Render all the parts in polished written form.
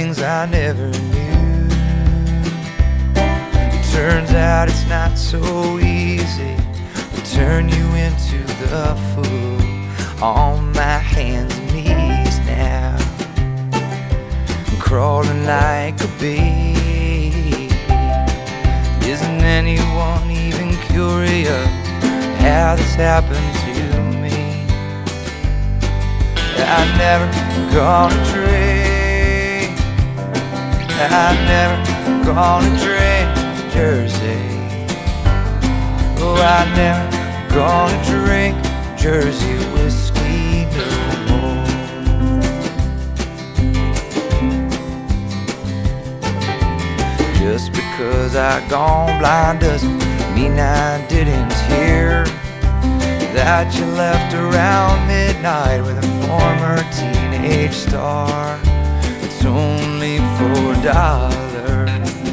things I never knew. It turns out it's not so easy to turn you into the fool. On my hands and knees now, I'm crawling like a baby. Isn't anyone even curious how this happened to me? I'm never gonna drink, I'm never gonna drink Jersey. Oh, I'm never gonna drink Jersey whiskey no more. Just because I gone blind doesn't mean I didn't hear that you left around midnight with a former teenage star. It's only $4,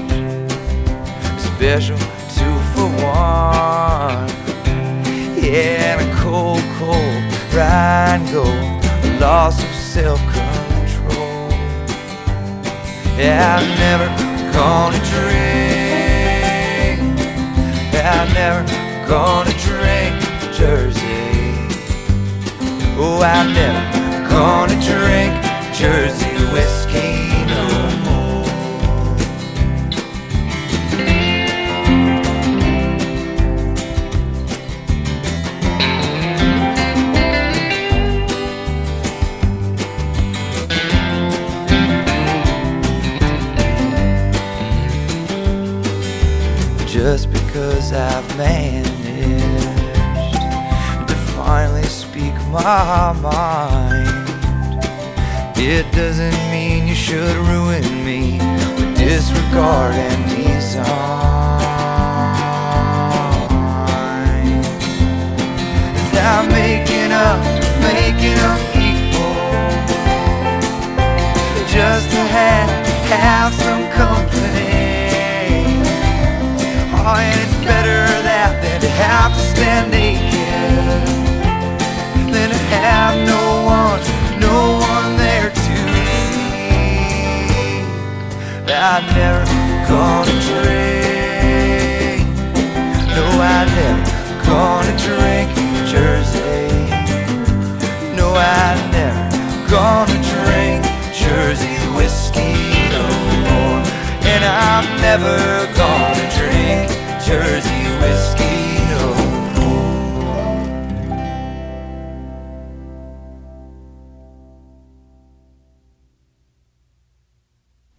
special 2 for 1. Yeah, and a cold, cold Rhine Gold, a loss of self-control. Yeah, I'm never gonna drink, I'm never gonna drink Jersey. Oh, I'm never gonna drink Jersey whiskey no more. Just because I've managed to finally speak my mind, it doesn't mean you should ruin me with disregard and design. I'm making up people just to have some company. Oh, and it's better that than to have to stand naked, than to have no one there to see. I'm never gonna drink, no, I'm never gonna drink Jersey. No, I'm never gonna drink Jersey whiskey no more. And I'm never gonna drink Jersey whiskey